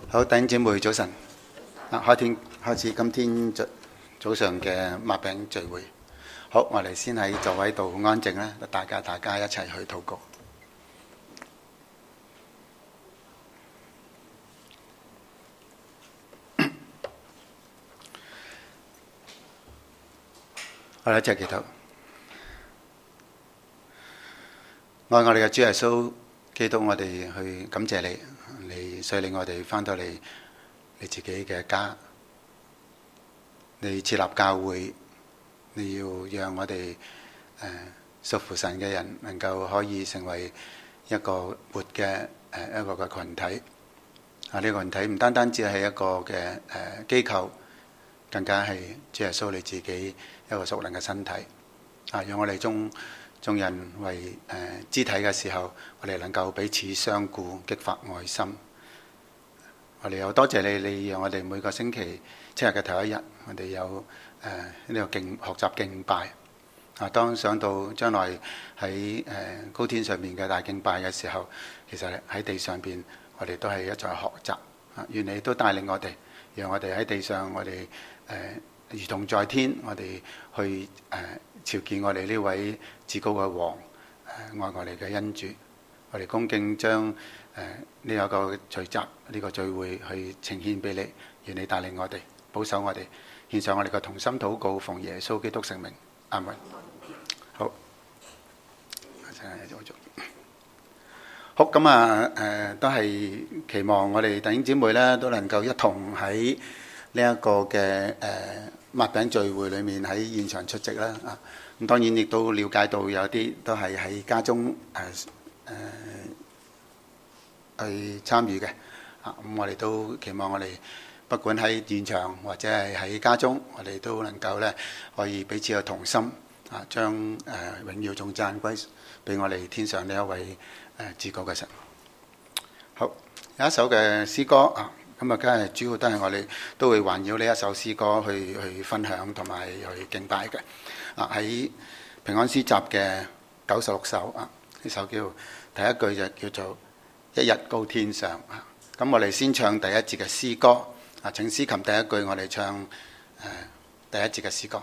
好，弟兄姊妹早晨。開始今天早上嘅擘餅聚會。好，我哋先喺座位度安靜啦，大家一齊去禱告。我哋一齊祈禱。愛我哋嘅主耶穌基督，我哋去感謝你，你率領我哋翻到嚟你自己嘅家，你設立教會，你要讓我哋屬乎神嘅人能夠可以成為一個活嘅一個嘅群體。呢個群體唔單單只係一個嘅機構，更加係主耶穌你自己一個屬靈嘅身體。讓我哋眾人為肢體嘅時候，我哋能夠彼此相顧，激發愛心。我哋又多謝你，你讓我哋每個星期7日嘅頭一日，我哋有呢個學習敬拜。當想到將來喺高天上面嘅大敬拜嘅時候，其實喺地上邊我哋都係一再學習。願你都帶領我哋，讓我哋喺地上我哋如同在天，我哋去朝見我哋呢位至高嘅王，愛我哋嘅恩主。我哋恭敬將呢一個聚集呢個聚會去呈獻俾你，願你帶領我哋，保守我哋，獻上我哋嘅同心禱告，奉耶穌基督聖名，阿門。好，好咁都係期望我哋弟兄姊妹咧都能夠一同喺呢一個嘅擘餅聚會裏面喺現場出席啦。咁當然亦都了解到有啲都係喺家中去參與嘅。咁我哋都期望我哋不管喺現場或者係喺家中，我哋都能夠咧可以彼此有同心，將榮耀頌讚歸俾我哋天上呢一位至高嘅神。好，有一首嘅詩歌咁梗係主要都係我哋都會環繞呢一首詩歌去分享同埋去敬拜嘅。喺平安詩集嘅96首呢首叫第一句就叫做一日高天上。咁我哋先唱第一節嘅詩歌。請司琴第一句我哋唱第一節嘅詩歌。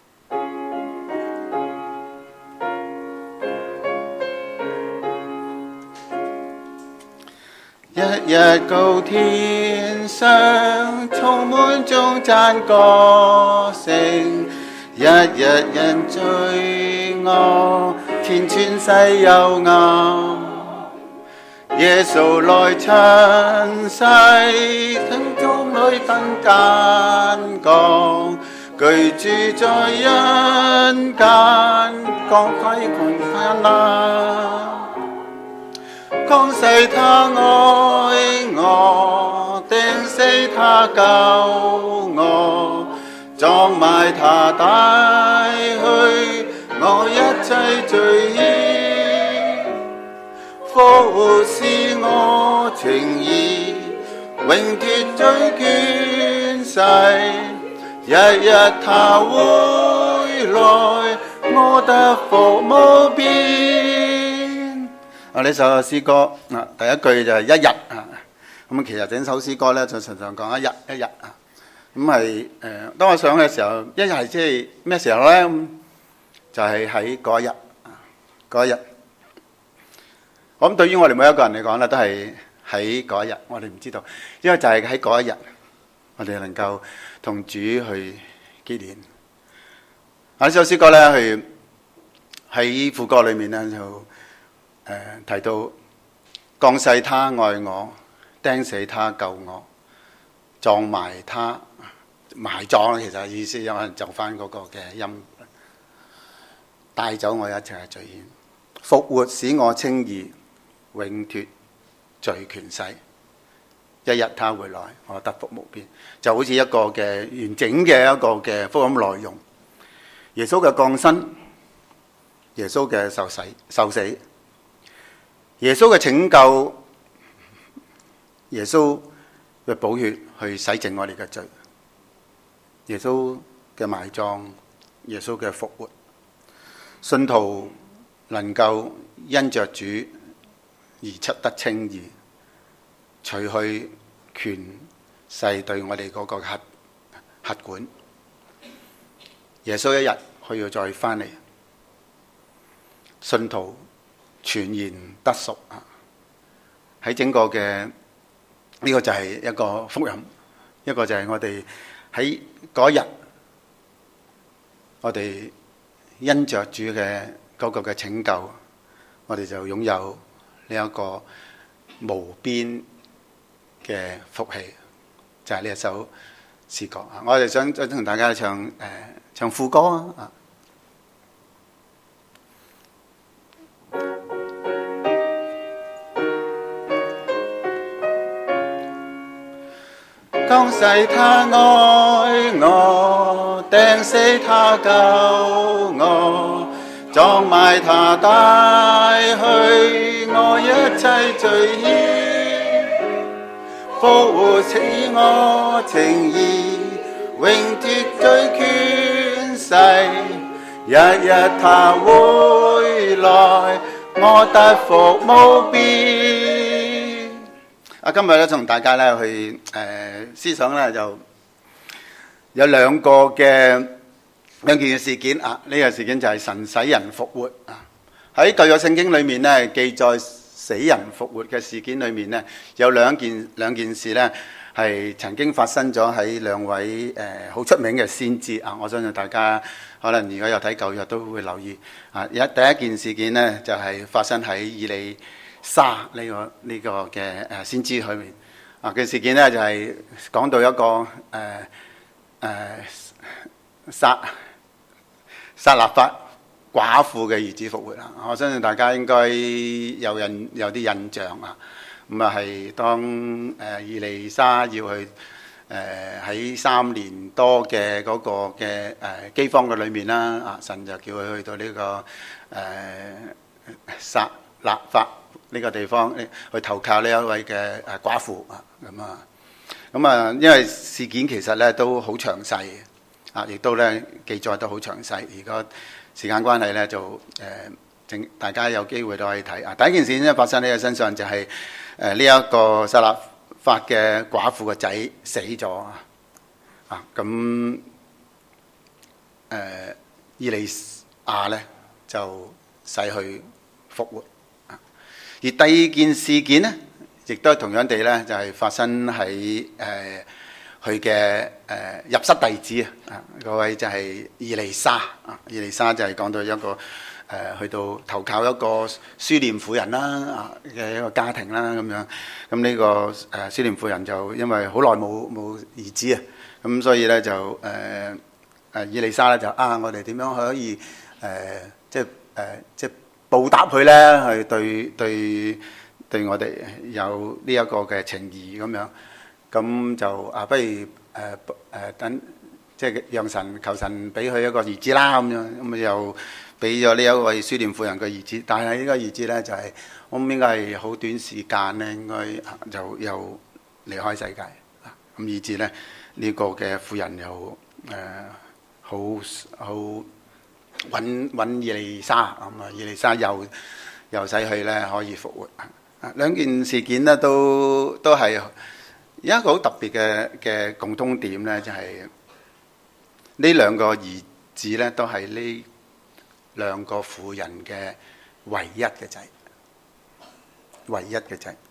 一日高天上，充滿頌讚歌聲，一日人罪惡，天穿西幽暗。耶穌來塵世，天中裏分間國，居住在人間，光輝燦爛。降世他愛我，釘死他救我，葬埋他帶去我一切罪孽，復活是我情義，永脫罪權勢，日日他會來，我得福無邊。呢首詩歌第一句就係一日咁其實整首詩歌咧就常常講一日咁係當我想嘅時候，一日係即係咩時候咧？就係喺嗰一日。我諗對於我哋每一個人嚟講咧，都係喺嗰一日。我哋唔知道，因為就係喺嗰一日，我哋能夠同主去結連。呢首詩歌咧，係喺副歌裏面咧就提到降世他愛我，釘死他救我，葬埋他，埋葬其實意思有可能就翻嗰個嘅音，帶走我一切嘅罪愆，復活使我稱義，永脫罪權勢，一日他回來，我得福無邊。就好似一個嘅完整嘅一個嘅福音內容，耶穌嘅降生，耶穌嘅受死，耶穌嘅拯救，耶穌嘅寶血去洗淨我哋嘅罪，耶穌嘅埋葬，耶穌嘅復活，信徒能夠因着主而得稱義，除去權勢對我哋嗰個轄管。耶穌一日佢要再翻嚟，信徒全然得贖啊！喺整個嘅呢個就係一個福音，一個就係我哋喺嗰日，我哋因着主嘅嗰個嘅拯救，我哋就擁有呢一個無邊嘅福氣，就係呢一首詩歌啊！我哋想同大家唱副歌啊！降世他愛我，釘死他救我，葬埋他帶去我一切罪孽，復活使我情義，永脫罪權勢，日日他會來，我得福無邊。今日咧同大家咧去思想咧，就有兩件事件啊。呢個事件就係神使人復活啊。喺舊約聖經裏面咧，記載死人復活嘅事件裏面咧，有兩件事咧係曾經發生咗喺兩位好出名嘅先知啊。我相信大家可能如果有睇舊約都會留意啊。第一件事件咧就係發生喺以利沙呢個嘅先知裏面啊嘅事件咧，就係講到一個撒勒法寡婦嘅兒子復活啦。我相信大家應該有啲印象啊。咁啊係當以利沙要去喺3年多嘅嗰個嘅饑荒嘅裏面啦，啊神就叫佢去到呢個撒勒法呢個地方去投靠呢一位嘅寡婦啊。咁啊，因為事件其實咧都好詳細啊，亦都咧記載得好詳細。如果時間關係咧，就大家有機會都可以睇啊。第一件事咧發生喺佢身上就係呢一個撒勒法嘅寡婦個仔死咗啊。咁以利亞咧就使佢復活。而第二件事件呢，亦都同樣地咧，就係發生喺佢嘅入室弟子啊，嗰位就係以利沙啊。以利沙就係講到一個去到投靠一個書念婦人啦啊嘅一個家庭啦咁樣。咁呢個書念婦人就因為好耐冇兒子啊，咁所以咧就以利沙咧就我哋點樣可以即係報答佢咧，去對我哋有呢一個嘅情義咁樣，咁就不如等即係讓神求神俾佢一個兒子啦咁樣，咁又俾咗呢一位書念婦人嘅兒子，但係呢個兒子咧就係我諗應該係好短時間咧，應該就又離開世界，咁以至咧呢個嘅婦人又好揾以利沙咁啊，以利沙又使佢咧可以復活。兩件事件咧都係有一個好特別嘅共通點咧，就係呢兩個兒子咧都係呢兩個婦人嘅唯一嘅仔，唯一嘅仔。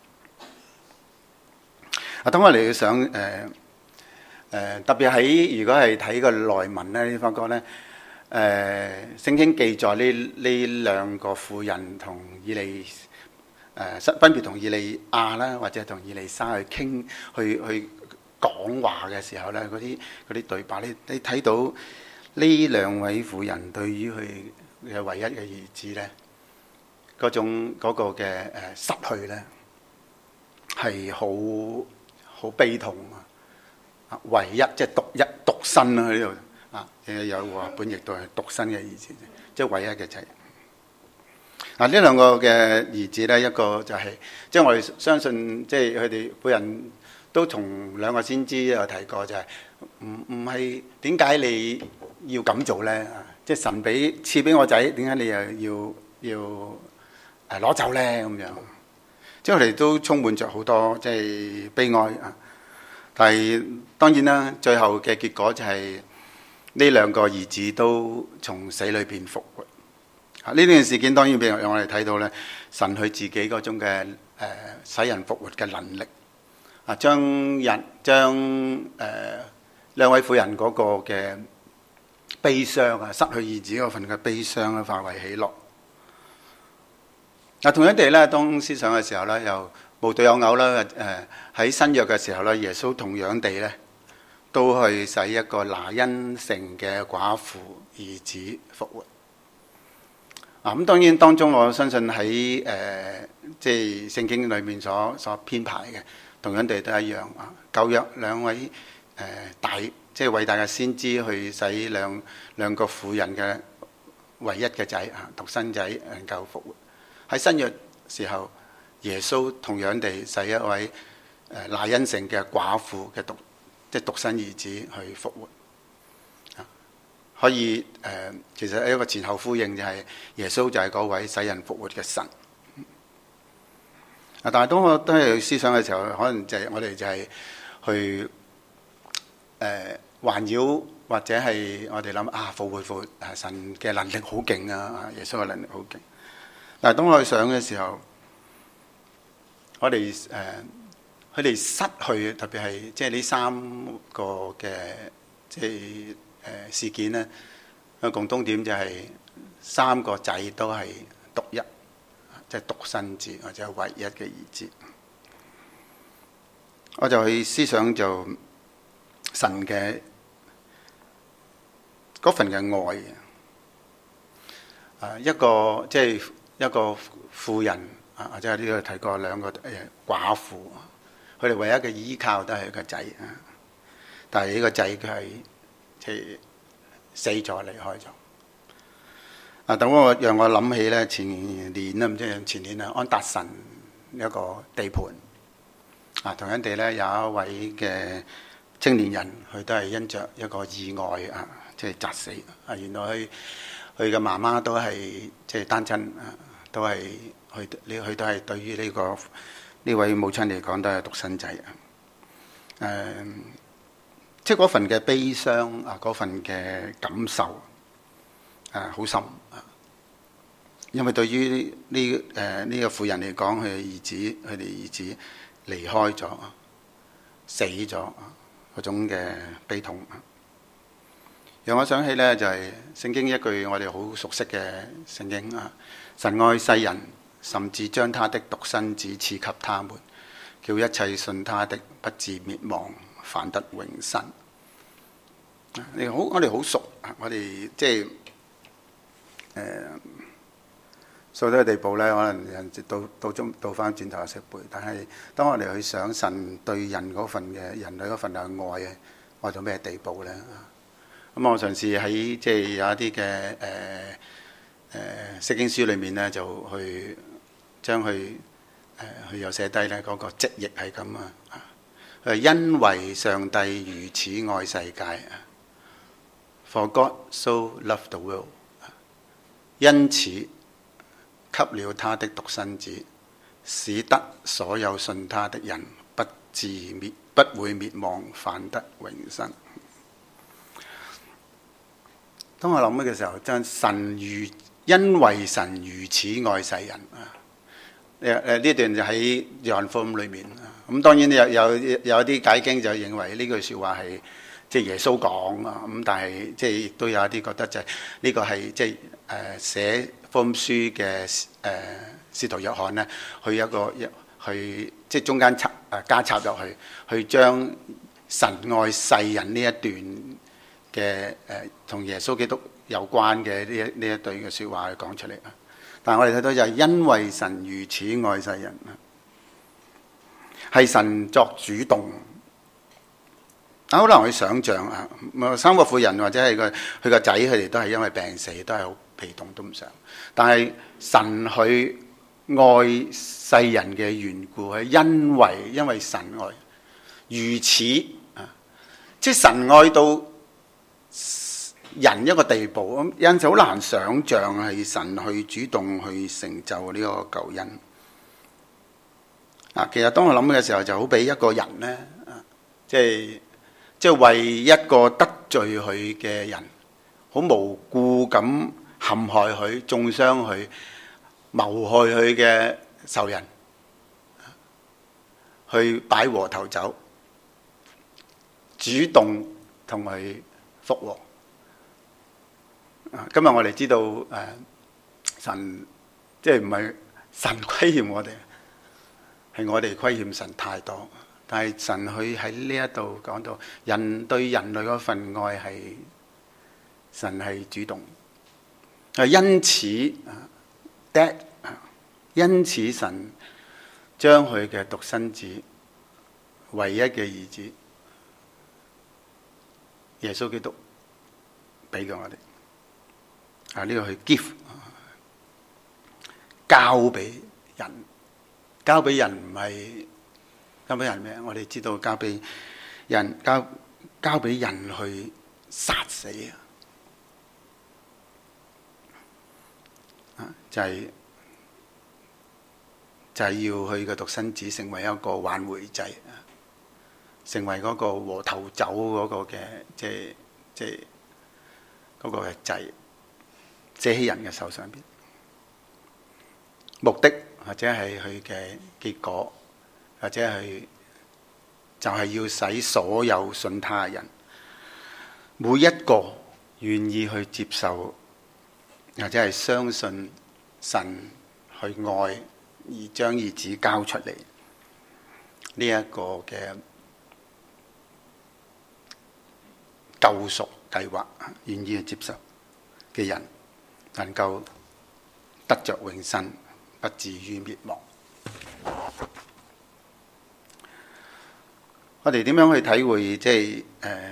等我哋想特別喺如果係睇個內文咧，你發覺咧。聖經記載呢兩個婦人同以利分別同以利亞啦，或者同以利沙去傾去講話嘅時候咧，嗰啲對白，你睇到呢兩位婦人對於佢嘅唯一嘅兒子咧，嗰個嘅失去咧係好悲痛啊！唯一即係獨身啦喺呢度。有話本亦都係獨生嘅兒子，即係唯一嘅仔。呢兩個嘅兒子咧，一個就係即係我哋相信，即係佢哋每人都同兩個先知有提過，就係唔係點解你要咁做咧？即係神賜俾我仔，點解你又要攞走咧？咁樣，即係我哋都充滿着好多即係悲哀啊！ 但係當然啦，最後嘅結果就係呢兩個兒子都從死裏邊復活。呢段事件當然俾我哋睇到咧，神佢自己嗰種嘅使人復活嘅能力啊，將兩位婦人嗰個嘅悲傷啊，失去兒子嗰份嘅悲傷咧，化為喜樂。嗱，同樣地咧，當思想嘅時候咧，又無獨有偶啦。喺新約嘅時候咧，耶穌同樣地咧，都去使一個拿因城嘅寡婦兒子復活。咁當然當中我相信喺即係聖經裏面所編排嘅，同樣地都一樣啊。舊約兩位即係偉大嘅先知去使兩個婦人嘅唯一嘅仔啊，獨生仔能夠復活。喺新約時候，耶穌同樣地使一位拿因城嘅寡婦嘅獨生兒子去復活。可以其實係一個前後呼應，就係耶穌就係嗰位使人復活嘅神。但係當我都係思想嘅時候，可能就係我哋就係去環繞或者係我哋諗復活神嘅能力好勁啊！耶穌嘅能力好勁。但係當我去想嘅時候，我哋佢哋失去，特別係即係呢三個嘅即係事件咧，個共通點就係三個仔都係獨一，即係獨生子或者係唯一嘅兒子。我就去思想就神嘅嗰份嘅愛，一個即係一個婦人啊，或者係呢度提過兩個寡婦，佢哋唯一嘅依靠都係個仔啊。但係呢個仔佢係即係死咗離開咗。等讓我諗起咧前年啦，唔知係前年啊，安達臣一個地盤同樣地咧有一位嘅青年人，佢都係因着一個意外即係砸死。原來佢嘅媽媽都係即係單親都係佢都係對於呢位母親嚟講都係獨生仔即係嗰份嘅悲傷嗰份嘅感受好深因為對於呢個婦人嚟講，佢哋兒子離開咗死咗嗰種嘅悲痛，讓我想起呢，就係聖經一句我哋好熟悉嘅聖經神愛世人，甚至將他的獨生子賜給他們，叫一切信他的不至滅亡，反得永生。我哋好熟，我哋即係熟到嘅地步咧，可能人到翻轉頭識背。但係當我哋去想神對人類嗰份嘅愛到咩地步咧？咁我嘗試喺即係有一啲嘅釋經書裏面咧，就去將佢又寫低咧嗰個直譯係咁因為上帝如此愛世界For God so loved the world， 因此給了他的獨生子，使得所有信他的人不會滅亡，反得永生。當我諗嘅時候，將因為神如此愛世人呢段就喺約翰福音裏面咁當然有啲解經就認為呢句説話係即係耶穌講咁但係即係亦都有一啲覺得就係呢個係即係寫福音書嘅使徒約翰咧，去即係中間加插入去將神愛世人呢一段嘅同耶穌基督有關嘅呢一對嘅説話講出嚟但係我哋睇到就係因為神如此愛世人係神作主動。好難去想像三個婦人或者係佢個仔，佢哋都係因為病死，都係好被動，都唔想。但係神佢愛世人嘅緣故，係因為神愛如此即係神愛到人一個地步，有陣時好難想像係神去主動去成就呢個救恩。其實當我諗嘅時候，就好比一個人呢， 即係為一個得罪佢嘅人，好無故咁陷害佢、中傷佢、謀害佢嘅仇人，去擺和頭酒，主動同佢復和。今日我哋知道神即係唔係神虧欠我哋，係我哋虧欠神太多。但係神佢喺呢一度講到，人對人類嗰份愛係神係主動，因此神將佢嘅獨生子，唯一嘅兒子耶穌基督俾咗我哋。呢個係 gift， 交俾人，交俾人唔係交俾人咩？我哋知道交俾人，交俾人去殺死就係要佢嘅獨生子成為一個挽回祭，成為嗰個和頭酒嗰個嘅即係嗰個嘅祭。借喺人嘅手上邊，目的或者係佢嘅結果，或者係就係要使所有信他人每一個願意去接受，或者係相信神去愛而將兒子交出嚟呢一個嘅救贖計劃，願意去接受嘅人，能夠得着永生，不至於滅亡。我哋點樣去體會即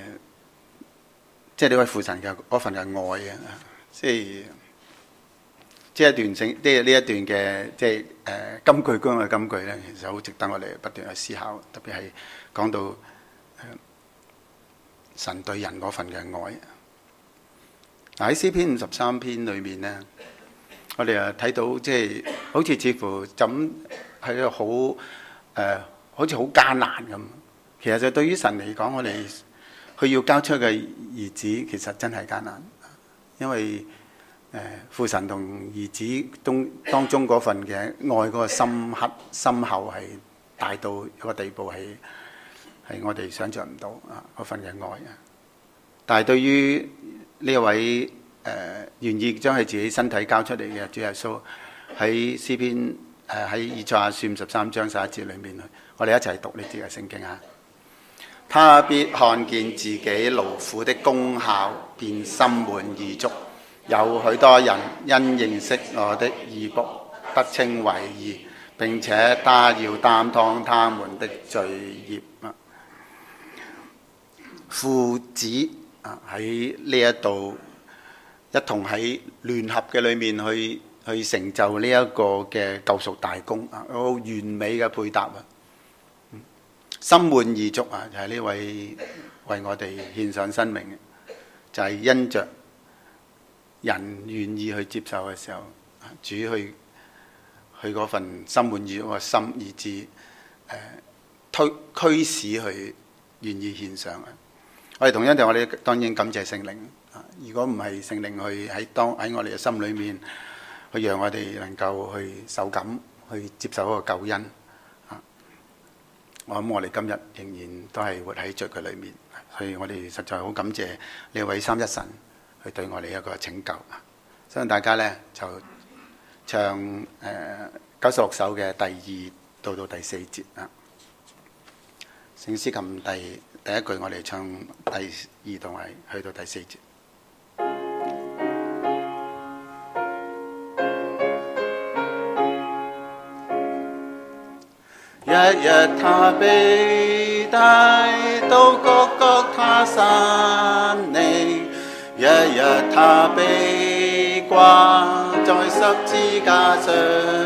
係呢位父神嘅嗰份嘅愛啊？即係一段聖，即係呢一段嘅金句中嘅金句咧，其實好值得我哋不斷去思考。特別係講到神對人嗰份嘅愛。喺詩篇53篇裏面咧，我哋啊睇到即係好似似乎咁係好似好艱難咁。其實就對於神嚟講，我哋佢要交出嘅兒子，其實真係艱難，因為父神同兒子當中嗰份嘅愛嗰個深厚係大到一個地步，係我哋想象唔到嗰份嘅愛啊！但係對於呢一位願意將佢自己身體交出嚟嘅主耶穌，喺詩篇喺以賽亞書53章11節裏面，我哋一齊讀呢節嘅聖經啊！他必看見自己勞苦的功效，便心滿意足。有許多人因認識我的義僕得稱為義，並且他要擔當他們的罪孽。父子喺呢一度一同喺聯合嘅裏面去成就呢一個嘅救贖大功啊！好完美嘅配搭啊！心滿意足啊！就係呢位為我哋獻上生命嘅，就係因着人願意去接受嘅時候，主去嗰份心滿意足嘅心意志驅使佢願意獻上啊！我哋同樣地，我哋當然感謝聖靈啊！如果唔係聖靈去喺我哋嘅心裏面，去讓我哋能夠去受感，去接受嗰個救恩。我諗我哋今日仍然都係活喺罪嘅裏面，所以我哋實在好感謝呢位三一神去對我哋一個拯救。相信大家呢，就唱96首嘅第2到第4節啊。聖詩琴第一句我哋唱第2同埋去到第4節。日日他被帶到各各他山嶺，日日他被掛在十字架上，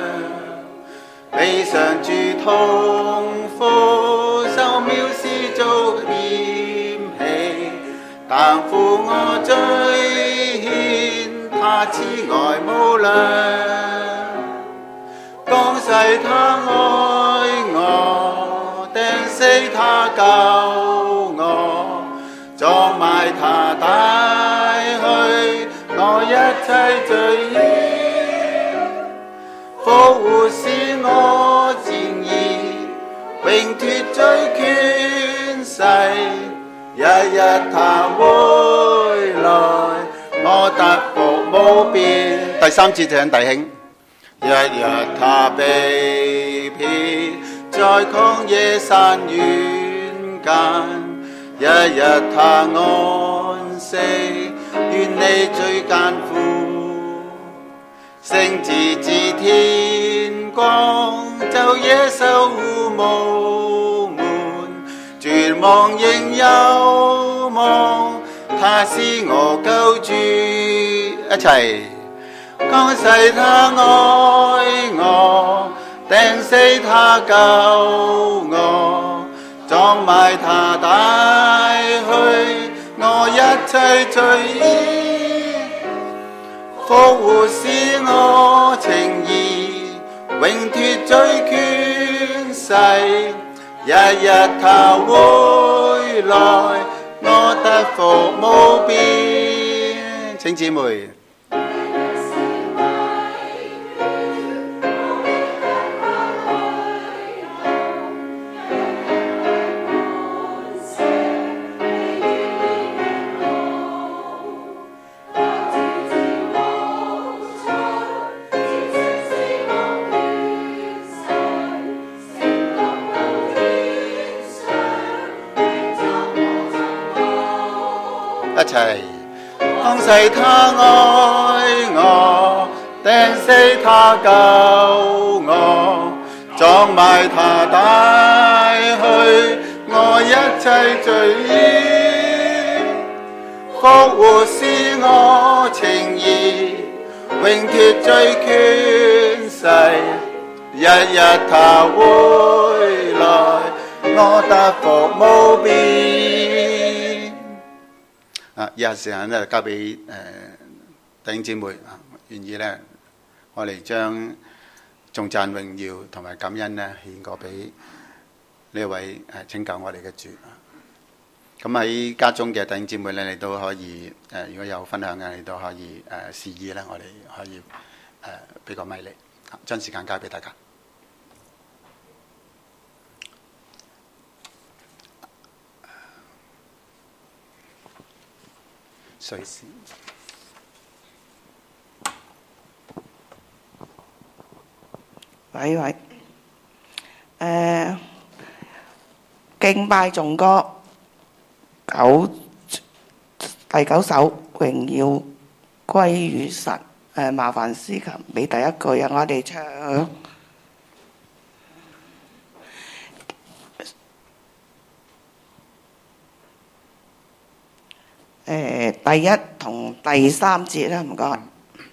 悲傷住痛苦，受藐視遭嫌棄，擔負我罪愆，他慈愛無量，降世他愛我，釘死他救我，葬埋他帶去我一切罪孽，復活使我前移，永脱罪權勢。日日他回來，我得福無邊。第三節請弟兄。日日他被撇在曠野山原間，日日他安息，遠離最艱苦。聖子自天光，晝夜守護無門，絕望仍有望，他是我救主。一齊。降世他愛我，釘死他救我，葬埋他帶去我一切罪孽，復活使我情義，永脱罪權勢。日日他回來，我得福無邊。請姊妹。一齊，降世他愛我，釘死他救我，葬埋他帶去我一切罪孽，復活使我情義，永脱罪權勢。日日他回來，我得福無邊。以下時間咧交俾弟兄姊妹願意咧，我哋將頌讚榮耀同埋感恩咧獻過俾呢位拯救我哋嘅主。咁喺家中嘅弟兄姊妹咧，你都可以如果有分享嘅，你都可以示意咧，我哋可以俾個咪你，將時間交俾大家。隨時。 喂，敬拜頌歌第9首榮耀歸於神。麻煩司琴俾第一句啊，我哋唱。第1同第3節啦，唔該。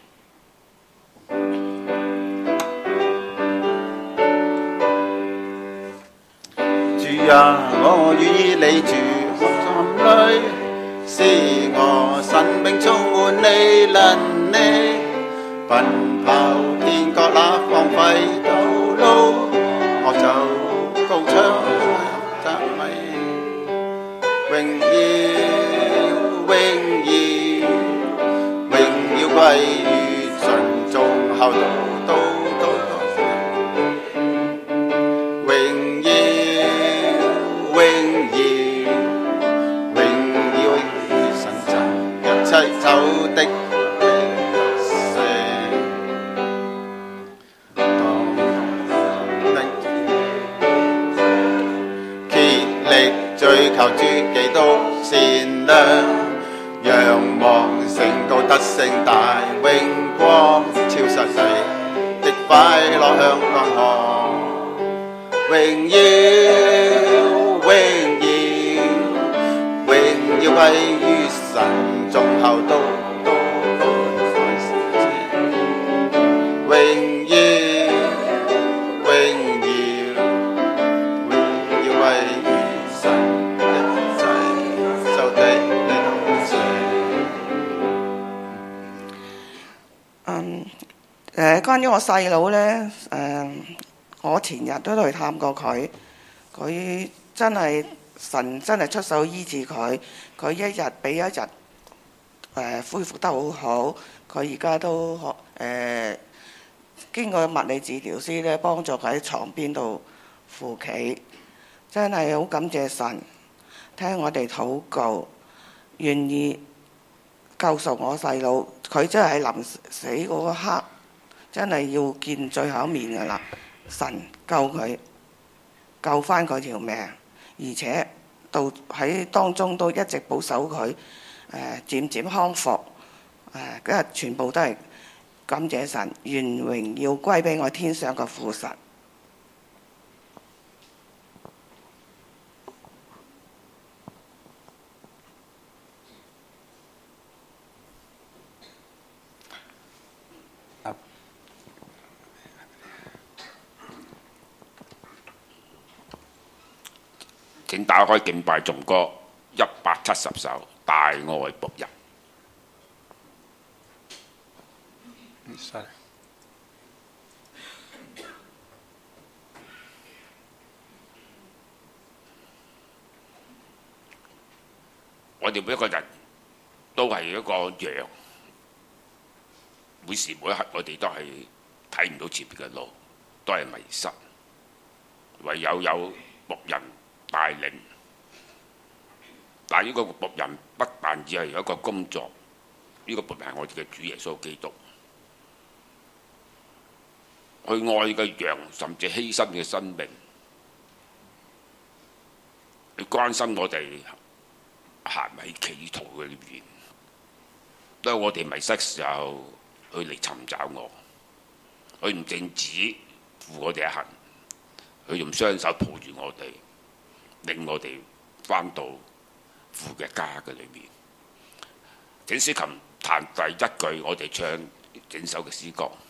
主啊，我願意你住我心裏，使我生命充滿你能力，奔跑天國那荒廢道路，我就高唱讚美，榮耀歸於神，眾後都走的竭力追求主基督善良，仰望升高得勝大榮光，超實際的快樂向江河，榮耀歸於神，眾後都榮耀歸於神，一切受的你同在。關於我細佬呢，我前日都去探過佢，佢真係神真係出手醫治佢，佢一日比一日恢復得好好。佢而家都經過物理治療師咧幫助佢喺床邊度扶企，真係好感謝神聽我哋禱告，願意救贖我細佬。佢真係臨死嗰刻真係要見最後一面㗎啦，神救佢，救返佢條命，而且到喺當中都一直保守佢漸漸康復。今日全部都係感謝神，願榮耀歸俾我天上嘅父神。 請打開敬拜頌歌170首《大愛僕人》。我哋每一個人都係一個羊，每時每一刻我哋都係睇唔到前面嘅路，都係迷失，唯有牧人帶領。但係呢個牧人不但只係有一個工作，呢個牧人係我哋嘅主耶穌基督，去愛嘅羊，甚至犧牲嘅生命，去關心我哋行喺歧途嘅裏邊。當我哋迷失嘅時候，佢嚟尋找我，佢唔淨止扶我哋一行，佢用雙手抱住我哋，令我哋返到父嘅家嘅裏面。請司琴彈第一句，我哋唱整首嘅詩歌。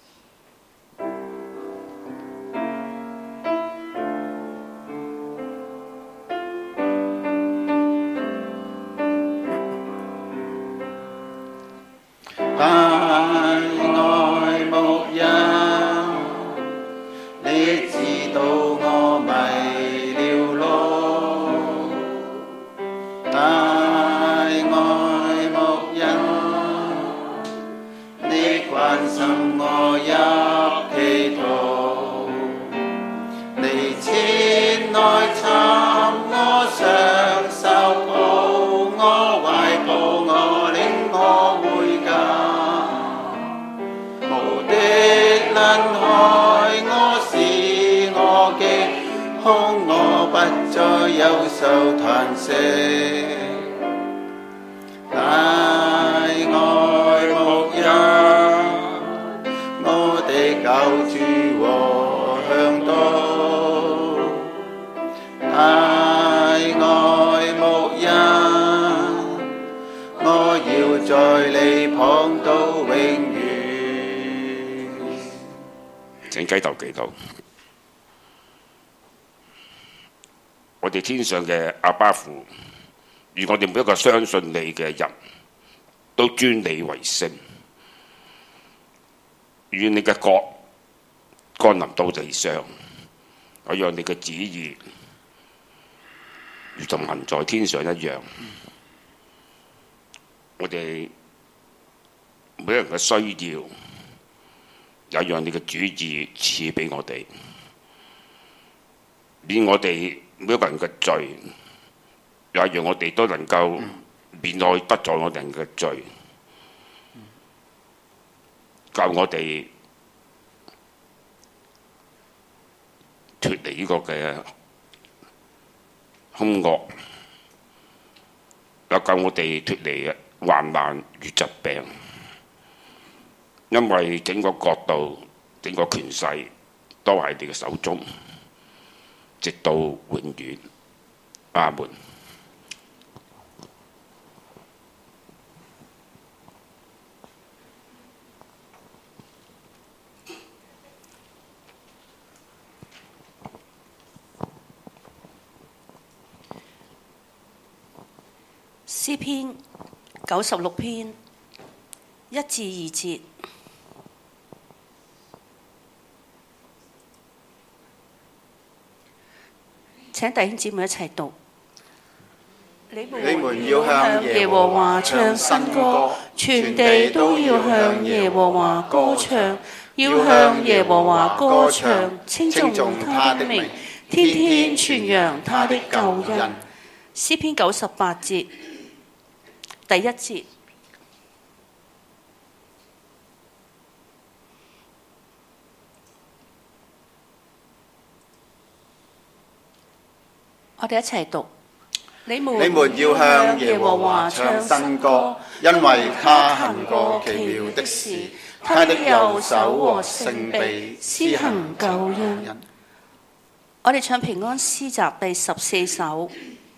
大愛牧人，你知道我迷了路。大愛牧人，你關心我入歧途，你前來尋我雙手抱我懷抱我領我回家。能害我使我擊空，我不再憂愁嘆息。大愛牧人，我的救主和向導。大愛牧人，我要在你旁到永遠。 請低頭祈禱。我哋天上嘅阿爸父，願我哋每一個相信你嘅人都尊你為聖，願你嘅國降臨到地上，我讓你嘅旨意如同行在天上一樣。我哋每一人嘅需要，也讓你嘅主意賜俾我哋，免我哋每一個人嘅罪，也讓我哋都能夠免去得罪我哋人嘅罪，教我哋脫離呢個嘅兇惡，又教我哋脫離患難與疾病。因為整個國度、整個權勢都喺你嘅手中，直到永遠。阿門。 詩篇96篇1至2節。 請弟兄姊妹一齊讀。你們要向耶和華唱新歌，全地都要向耶和華歌唱，要向耶和華歌唱，稱頌他的名，天天傳揚他的救恩。 詩篇98節第1節。我哋一齊讀。你們要向耶和華唱新歌，因為他行過奇妙的事，他的右手和聖臂施行救恩。 我哋唱平安詩集第14首，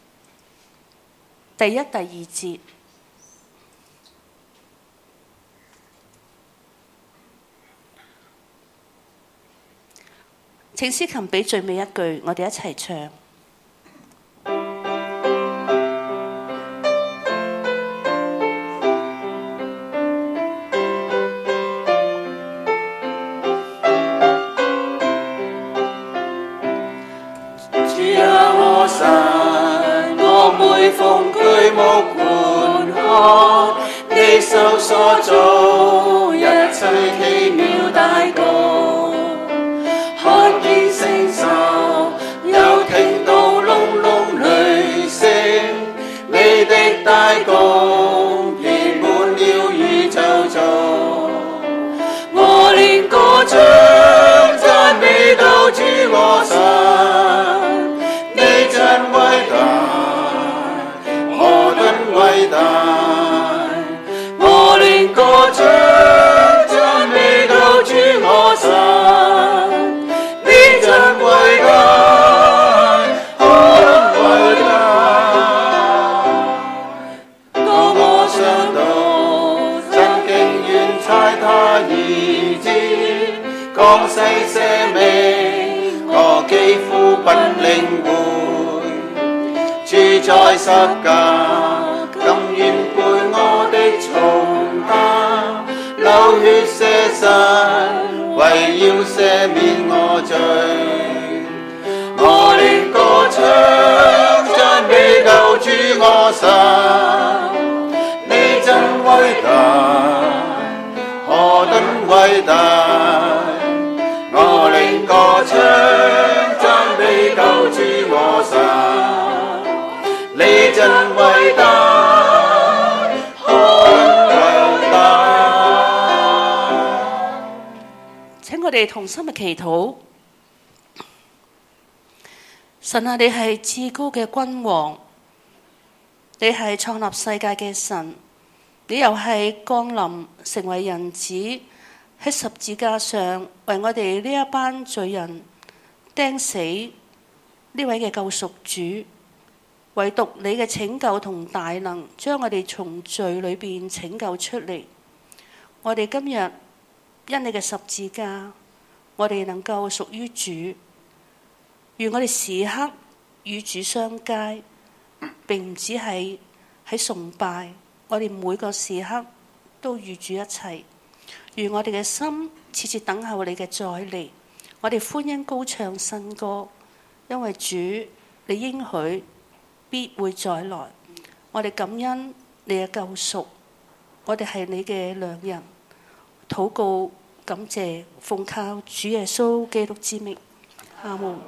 第1、第2節。請司琴俾最尾一句，我哋一齊唱。 我每逢舉目觀看，你手所造一切奇妙大工，看見星宿，又聽到隆隆雷聲，你的大工遍滿了宇宙中。我連歌唱讚美到主我神，偉大，我連歌唱讚美到主我神，你真偉大，很偉大。當我想到曾經願差他兒子降世捨命，我幾乎不領會，主在十架。甘願背我的重擔，流血捨身，為要赦免我罪。我連歌唱讚美救主我神，你真偉大，何等偉大！我連歌唱讚美救主我神，你真偉大。 我哋同心嘅祈禱。神啊，你係至高嘅君王，你係創立世界嘅神，你又係降臨成為人子，喺十字架上為我哋呢一班罪人釘死。呢位嘅救贖主，唯獨你嘅拯救同大能將我哋從罪裏邊拯救出嚟。我哋今日因你嘅十字架，我哋能夠屬於主。願我哋時刻與主相偕，並唔只係喺崇拜，我哋每個時刻都與主一齊。願我哋嘅心切切等候你嘅再嚟。我哋歡欣高唱新歌，因為主你應許必會再來。我哋感恩你嘅救贖，我哋係你嘅良人。禱告感謝，奉靠主耶穌基督之名，阿門。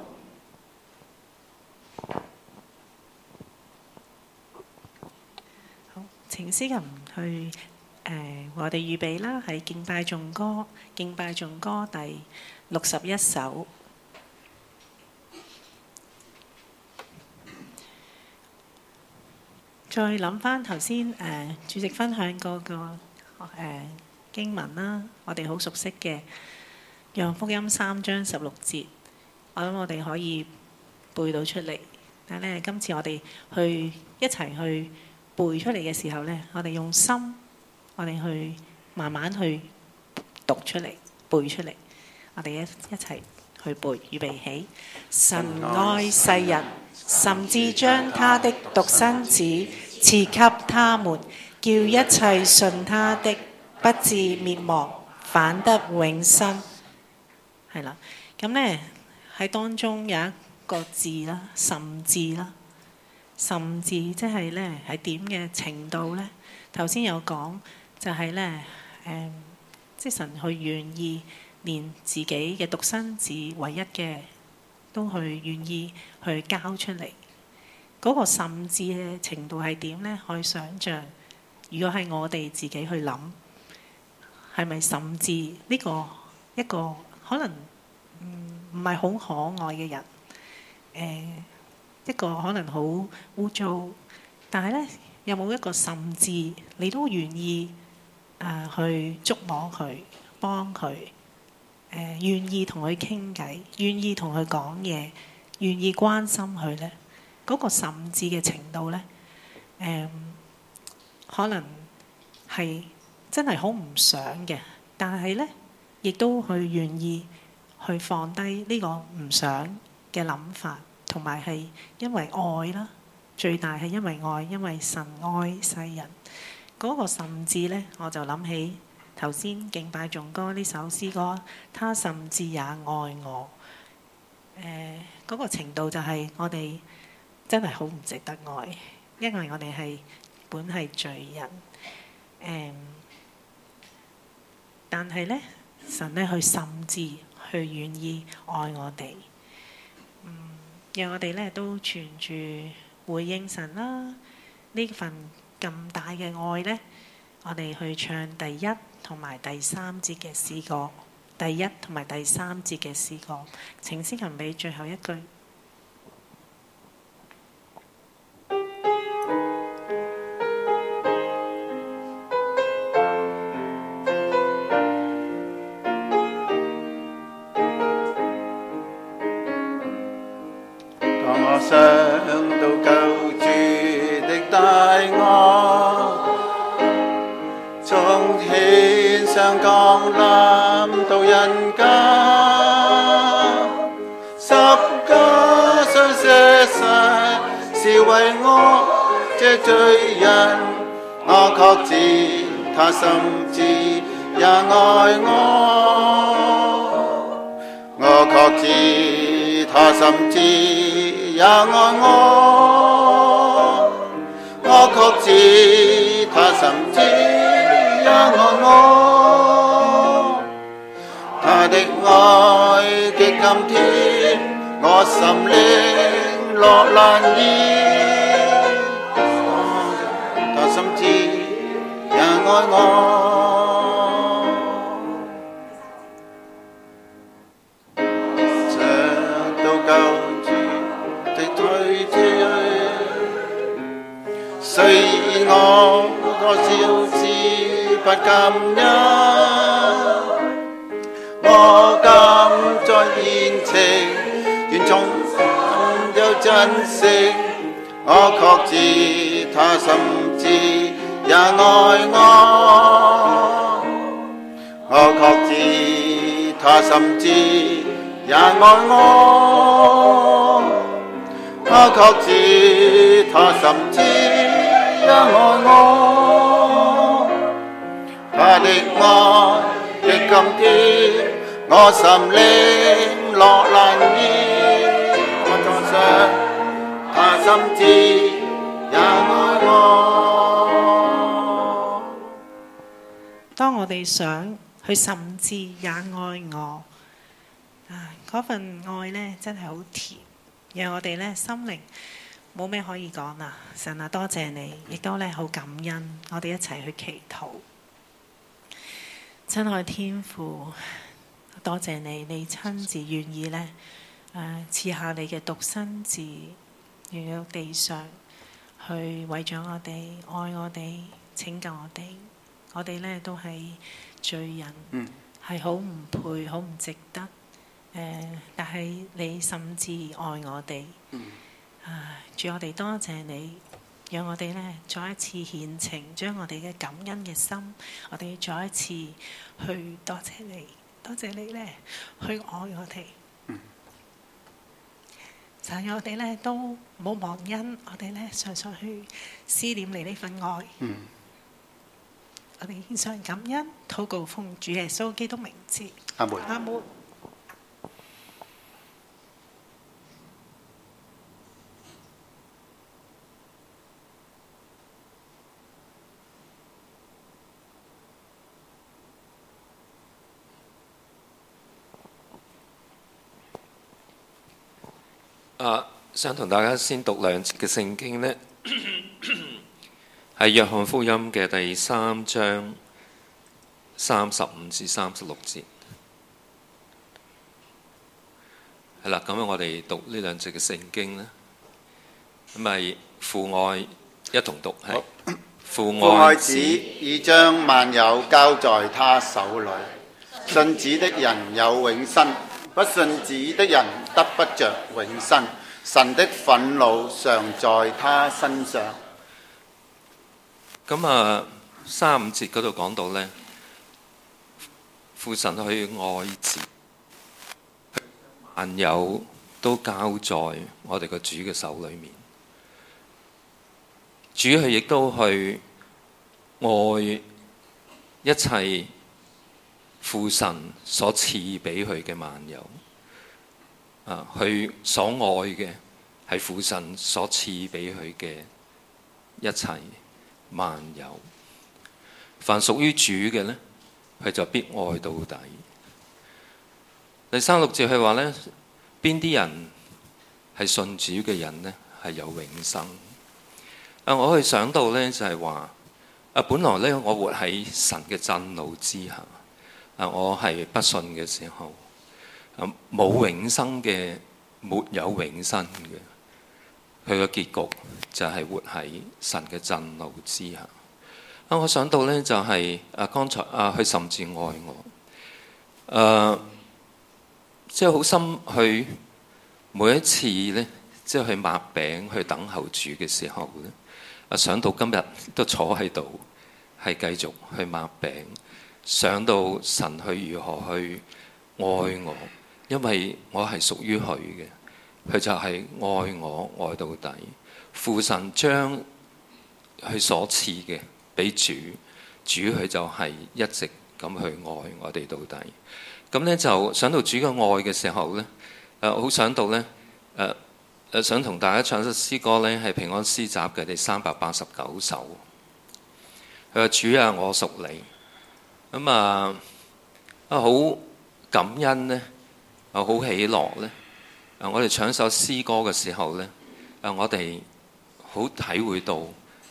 好，請司琴去我哋預備啦，係敬拜頌歌，敬拜頌歌第61首。再諗翻頭先主席分享嗰個經文啦，我哋好熟悉嘅《約翰福音》3章16節，我諗我哋可以背到出嚟。但係咧，今次我哋一齊去背出嚟嘅時候咧，我哋用心，我哋去慢慢去讀出嚟，背出嚟。我哋一齊去背，預備起。神愛世人，甚至將他的獨生子賜給他們，叫一切信他的不至滅亡，反得永生。係啦，咁呢喺當中有一個字啦，甚至啦，甚至即係咧係點嘅程度咧？頭先有講就係咧即係神去願意連自己嘅獨生子唯一嘅都去願意去交出嚟。嗰個甚至嘅程度係點咧？可以想像，如果係我哋自己去諗，係咪甚至呢個一個可能唔係好可愛嘅人，一個可能好污糟，但係咧有冇一個甚至你都願意去觸摸佢，幫佢，願意同佢傾偈，願意同佢講嘢，願意關心佢咧？嗰個甚至嘅程度咧，可能係真係好唔想嘅，但係咧亦都去願意去放低呢個唔想嘅諗法，同埋係因為愛啦，最大係因為愛，因為神愛世人。嗰個甚至咧，我就諗起頭先敬拜頌歌呢首詩歌，他甚至也愛我。嗰個程度就係我哋真係好唔值得愛，因為我哋係本係罪人。但係咧，神咧去甚至去願意愛我哋，讓我哋咧都存住回應神啦。呢份咁大嘅愛咧，我哋去唱第一同埋第三節嘅詩歌，第一同埋第三節嘅詩歌，請先行俾最後一句。 想到救主的大愛，從天上降臨到人間，十架上捨身是為我這罪人，我確知他甚至也愛我，我確知他甚至也愛我，我確知他甚至也愛我，他的愛極甘甜，我心靈樂難言，他甚至也愛我，直到救雖然我多少次不感恩，我今在現情願從心有珍惜，我確知他甚至也愛我，我確知他甚至也愛我，我確知他甚至也愛我，他的愛極甘甜，我心靈樂難言，我當想他甚至也愛我。 當我哋想佢甚至也愛我，嗰份愛呢真係好甜，讓我哋呢心靈冇咩可以講啦。神啊，多謝你，亦都呢好感恩，我哋一齊去祈禱。親愛天父，多謝你，你親自願意呢賜下你嘅獨生子，嚟到地上去為咗我哋，愛我哋，拯救我哋。我哋呢都係罪人，係好唔配，好唔值得。但係你甚至愛我哋。主，我哋多謝你，讓我哋呢再一次獻情，將我哋嘅感恩嘅心，我哋再一次去多謝你，多謝你呢去愛我哋。就讓我哋呢都冇忘恩，我哋呢常常去思念你呢份愛。我哋獻上感恩，禱告奉主耶穌基督名字。 阿門。 阿門。 想同大家先讀兩節嘅聖經呢，係約翰福音嘅第3章35至36節。係啦，咁我哋讀呢兩節嘅聖經呢，咁咪父愛一同讀，係父愛子已將萬有交在他手裏，信子的人有永生，不信子的人得不着永生。神的憤怒常在他身上。 咁35節嗰度講到呢，父神去愛子，萬有都交在我哋個主嘅手裏面。主佢亦都去愛一切父神所賜俾佢嘅萬有。佢所愛嘅係父神所賜俾佢嘅一切萬有。凡屬於主嘅呢，佢就必愛到底。第36節佢話呢，邊啲人係信主嘅人呢，係有永生。我去想到呢，就係話，本來呢，我活喺神嘅震怒之下，我係不信嘅時候，冇永生嘅，沒有永生嘅，佢嘅結局就係活喺神嘅震怒之下。我想到呢，就係剛才佢甚至愛我，即係好心去每一次呢，即係去擘餅去等候主嘅時候呢，想到今日都坐喺度，係繼續去擘餅，想到神去如何去愛我。因為我係屬於佢嘅，佢就係愛我愛到底。父神將佢所賜嘅俾主，主佢就係一直咁去愛我哋到底。咁呢，就想到主嘅愛嘅時候呢，好想到呢，想同大家唱首詩歌呢，係平安詩集嘅第389首。佢話：主啊，我屬你。咁好感恩呢。好喜樂呢，我哋唱首詩歌嘅時候呢，我哋好體會到，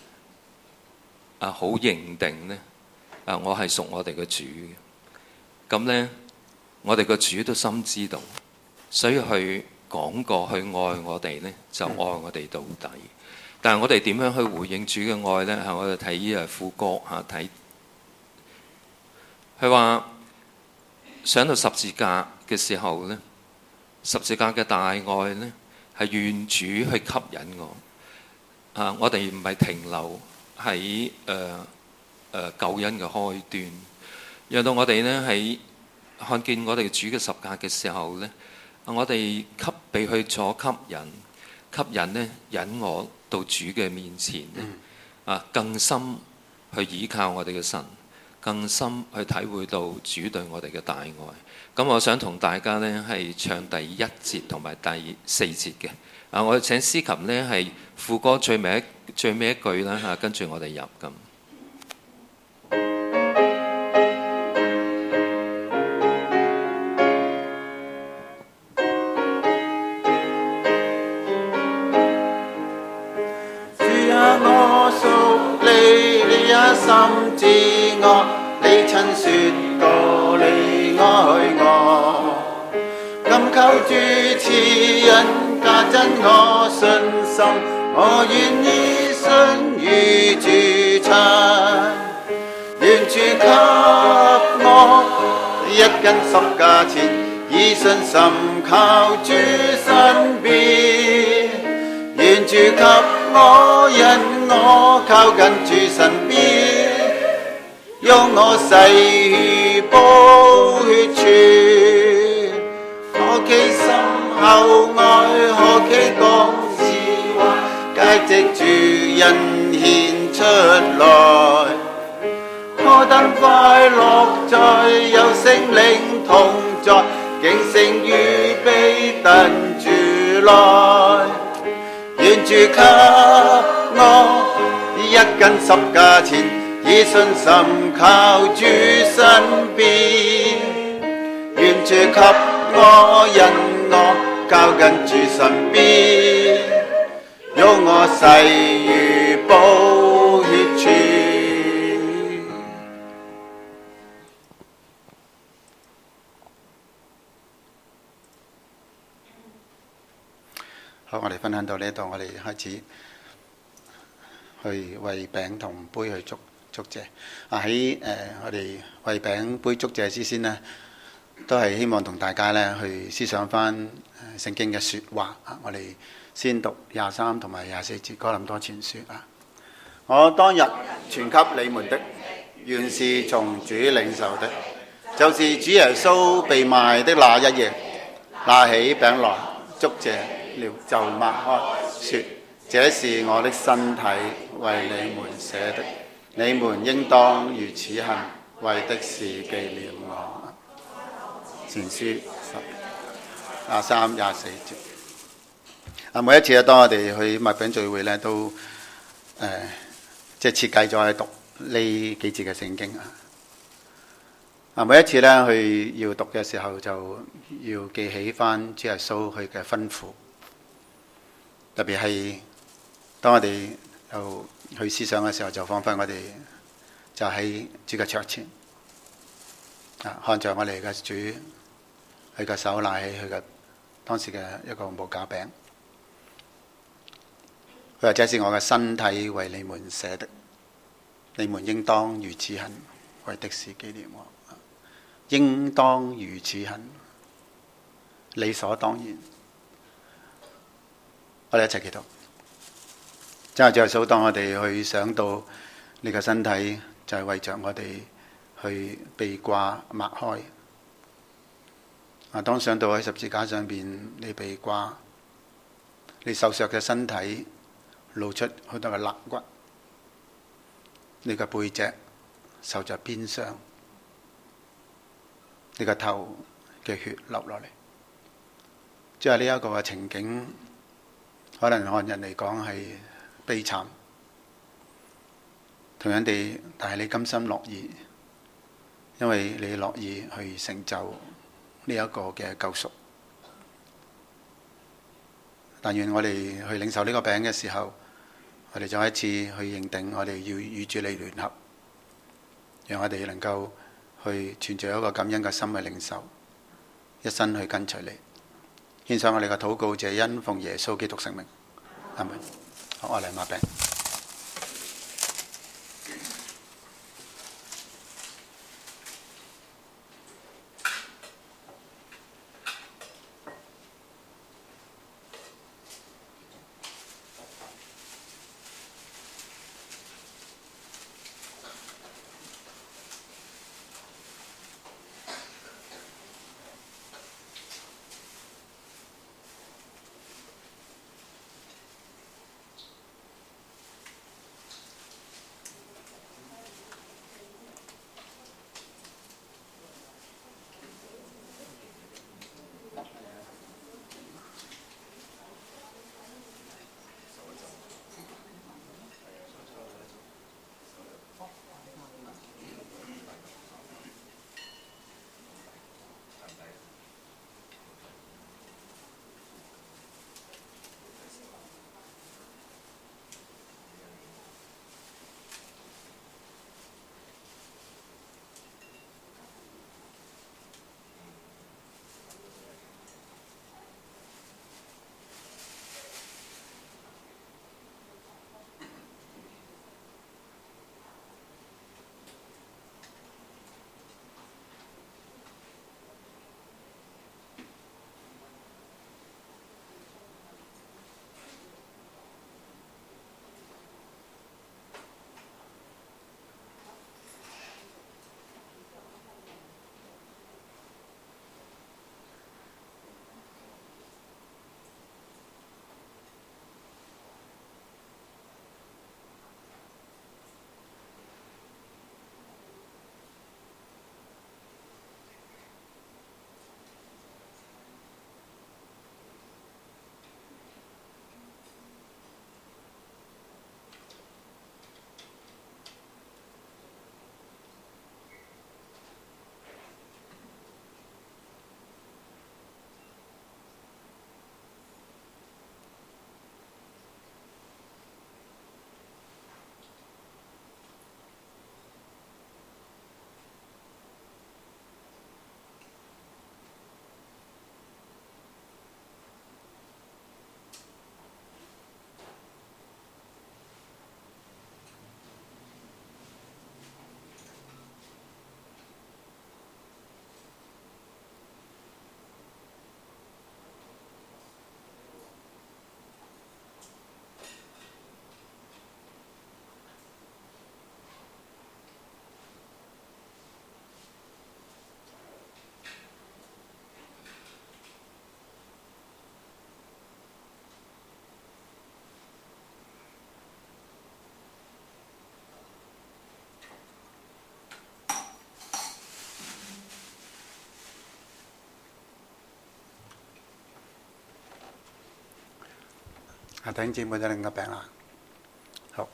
好認定呢，我係屬我哋嘅主嘅。咁呢，我哋嘅主都深知道，所以去講過去愛我哋呢，就愛我哋到底。但係我哋點樣去回應主嘅愛呢？係我哋睇副歌睇，佢話想到十字架嘅時候呢，十字架嘅大愛呢，係願主去吸引我。我哋唔係停留喺救恩嘅開端，讓到我哋呢，喺看見我哋主嘅十架嘅時候呢，我哋被佢所吸引呢，引我到主嘅面前呢，更深去倚靠我哋嘅神，更深去體會到主對我哋嘅大愛。咁我想同大家呢係唱第1節同埋第4節嘅。我請司琴呢係副歌最尾一句啦，跟住我哋入咁。 主啊，我屬你，你也深知我，你親說過你愛我，今求主賜恩加增我信心，我願意信與主親，願主給我一根十架錢，以信心靠主身邊，願主給我引我靠近主身邊，用我洗血寶血泉，可祈心厚愛，可祈講是話，皆藉主恩獻出來，何等快樂在有聖靈同在，竟成預備等主來，願主給我一根十架錢，以信心靠主身邊，願主給我引我靠近主身邊，有我洗如寶血泉。好，我哋分享到呢度，我哋開始去為餅同杯去祝謝。喺我哋為餅杯祝謝之先呢，都係希望同大家呢去思想翻聖經嘅説話。我哋先讀23同埋24節哥林多前書。我當日傳給你們的，原是從主領受的，就是主耶穌被賣的那一夜，拿起餅來，祝謝了，就擘開，說：這是我的身體，為你們捨的，你們應當如此行，為的是紀念我。前書23、24節。每一次當我哋去麥餅聚會咧，都即係設計咗喺讀呢幾節嘅聖經每一次咧去要讀嘅時候，就要記起翻主耶穌佢嘅吩咐，特別係當我哋又去思想嘅時候，就彷彿我哋就喺主嘅桌前看着我哋嘅主，佢嘅手拿起佢嘅當時嘅一個無酵餅，佢話：這是我嘅身體，為你們捨的，你們應當如此行，為的是紀念我。應當如此行，理所當然。我哋一齊祈禱。真係主耶穌，當我哋去想到你嘅身體，就係為着我哋去被掛擘開。當想到喺十字架上邊，你被掛，你受削嘅身體露出好多嘅肋骨，你嘅背脊受着鞭傷，你個頭嘅血流落嚟，即係呢一個嘅情景，可能按人嚟講係悲慘。同樣地，但係你甘心樂意，因為你樂意去成就呢一個嘅救贖。但願我哋去領受呢個餅嘅時候，我哋再一次去認定我哋要與主你聯合，讓我哋能夠去存著一個感恩嘅心去領受，一生去跟隨你。獻上我哋嘅禱告，謝恩奉耶穌基督聖名，阿門。好，我嚟擘餅。 弟兄姊妹都領個餅啦。好，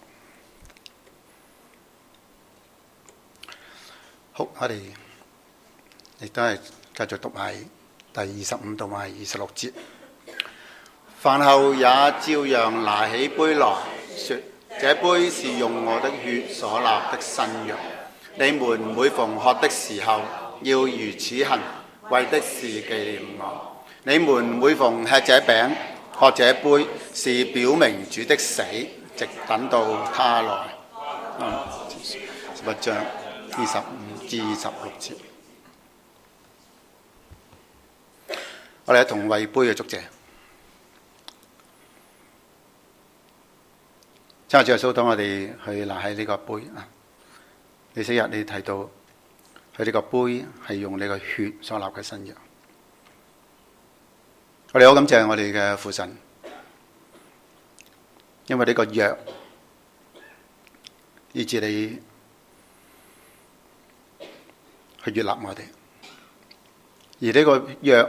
我哋亦都係繼續讀埋第25到埋26節。飯後也照樣拿起杯來，說：這杯是用我的血所立的新約。你們每逢喝的時候，要如此行，為的是紀念我。你們每逢吃這餅、喝這杯，是表明主的死，直等到他來。11章25至26節。我哋一同為杯嘅祝謝。真係主耶穌，當我哋去拿起呢個杯啊！你昔日你提到佢呢個杯係用你個血所立嘅新約。我哋好感謝我哋嘅父神，因為呢個約以致你去悅納我哋，而呢個約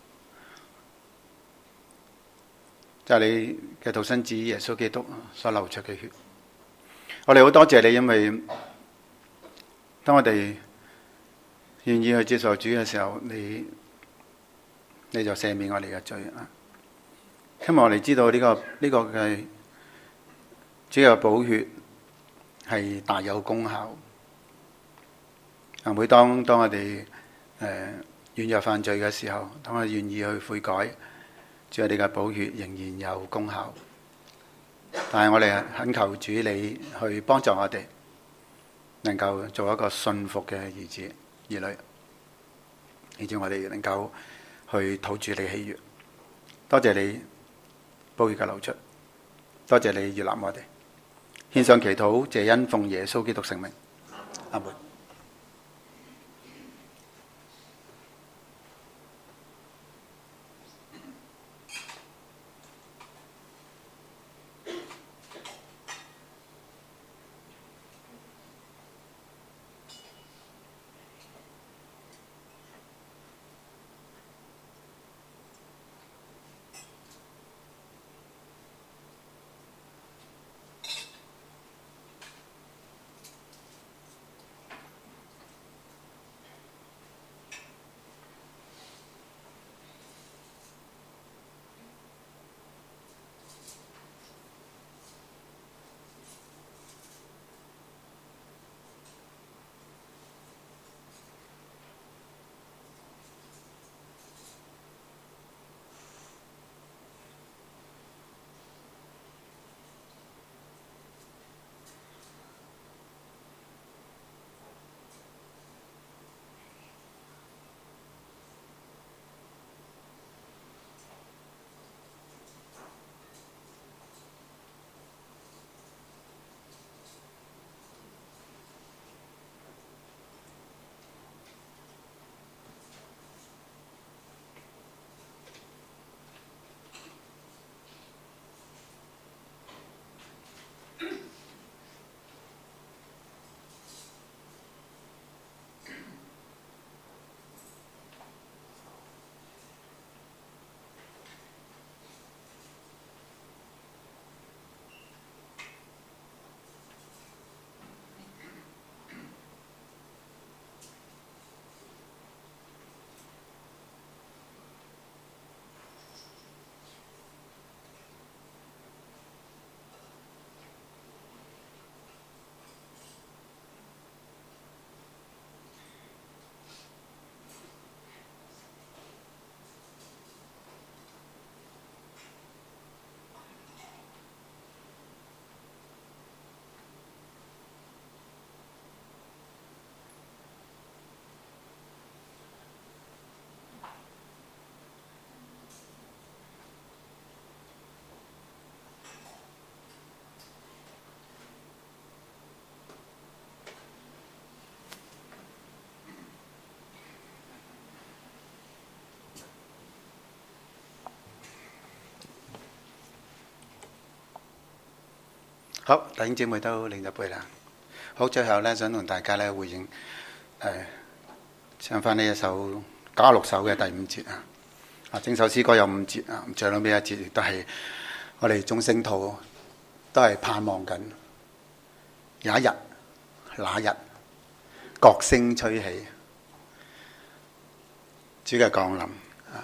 就係你嘅獨生子耶穌基督所流出嘅血。我哋好多謝你，因為當我哋願意去接受主嘅時候，你就赦免我哋嘅罪啊！希望我哋知道呢個嘅主嘅寶血係大有功效。每當我哋軟弱犯罪嘅時候，當我哋願意去悔改，主，你嘅寶血仍然有功效。但係我哋懇求主你去幫助我哋，能夠做一個信服嘅兒子兒女，以致我哋能夠去討主你喜悅。多謝你寶血嘅流出，多謝你悅納我哋，獻上祈禱謝恩奉耶穌基督聖名，阿門。好，弟兄姊妹都領咗杯啦。好，最後咧想同大家咧回應唱翻呢一首96首嘅第5節啊。整首詩歌有5節啊，最後尾一節亦都係我哋眾聖徒都係盼望緊有一日，那日角聲吹起，主嘅降臨。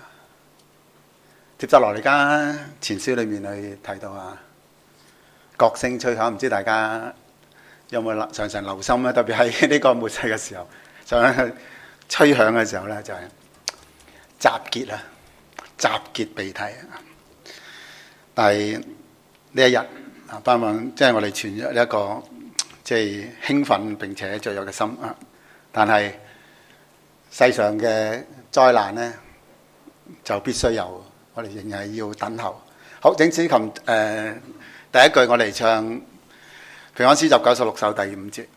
接着落嚟家前書裏面去睇到啊，角聲吹響，唔知大家有冇常常留心咧？特別係呢個末世嘅時候，想吹響嘅時候咧，就係集結啊，集結被提啊。但係呢一日啊，盼望即係我哋存咗一個即係興奮並且雀躍嘅心啊。但係世上嘅災難咧，就必須有。我哋仍然係要等候。好，請子琴第一句我哋唱平安詩集96首第5節。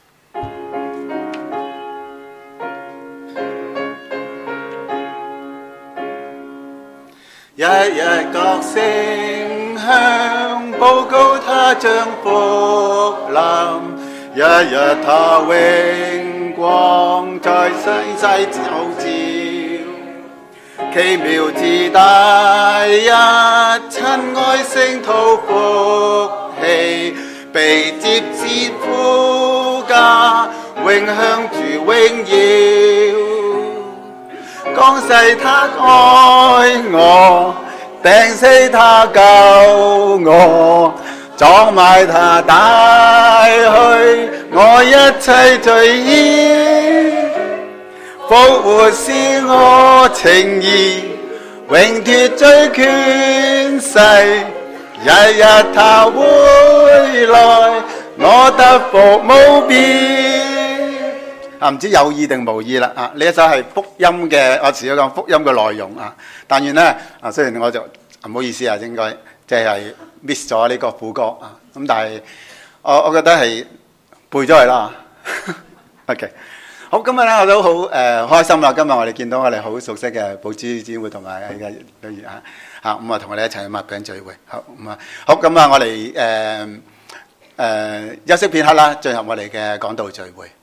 日日角聲響，報告他將復臨，日日他榮光在世世照照。奇妙自大日，親愛聖徒福氣，被接至父家，永享主榮耀。降世他愛我，釘死他救我，葬埋他帶去我一切罪孽。復活是我情義，永脫罪權勢，日日他回來，我得福無邊。唔知有意定無意啦啊！呢一首係福音嘅，我遲咗講福音嘅內容啊。但願咧啊，雖然我就唔好意思啊，應該即係 miss 咗呢個副歌啊。咁但係我覺得係背咗佢啦。OK。好，今日咧我都好開心啦！今日我哋見到我哋好熟悉嘅寶珠姊妹同埋嘅女兒咁啊同我哋一齊去擘餅聚會。好咁啊，我哋休息片刻啦，進入我哋嘅講道聚會。